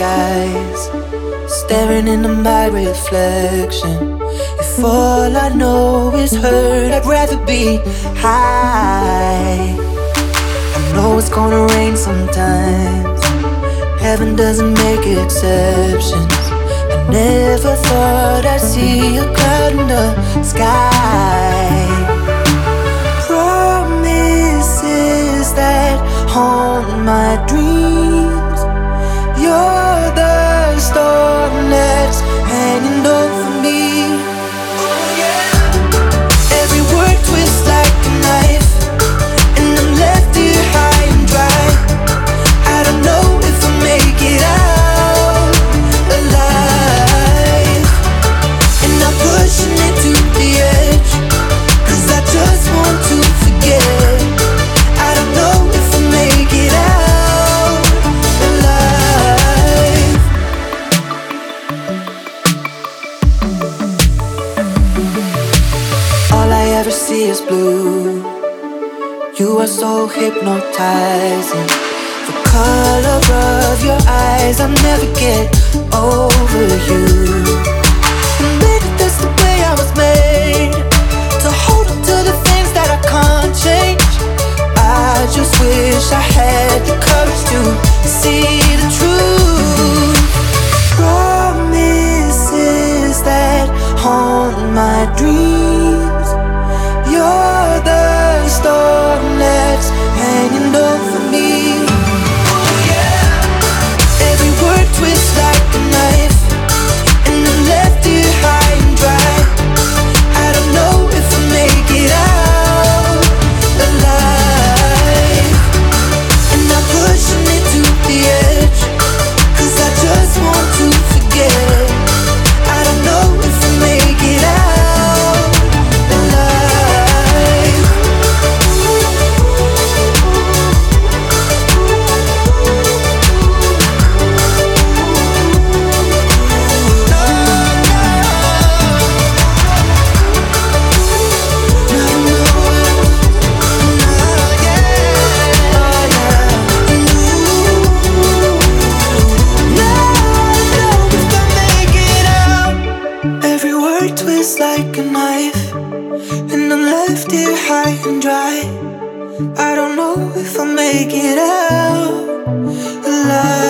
eyes, staring into my reflection. If all I know is hurt, I'd rather be high. I know it's gonna rain sometimes. Heaven doesn't make exceptions. I never thought I'd see a cloud in the sky. Promises that haunt my dreams. You're the storm that's hanging over me. Oh yeah. Every word twists like a knife, and I'm left here high and dry. I don't know if I'll make it out alive, and I'm pushing it to the edge, 'cause I just want to forget. I don't know if I'll make it out alive. All I ever see is blue. You are so hypnotizing. The color of your eyes, I'll never get over you. And maybe that's the way I was made, to hold on to the things that I can't change. I just wish I had the courage to see the truth. Promises that haunt my dreams. You're the storm that's hanging over me. Oh yeah. Every word twists like a knife, and I'm left here high and dry. I don't know if I'll make it out alive, and I'm pushing it to the edge, 'cause I just want to forget. I don't know if I'll make it out alive. Every word twists like a knife, and I'm left here high and dry. I don't know if I'll make it out alive.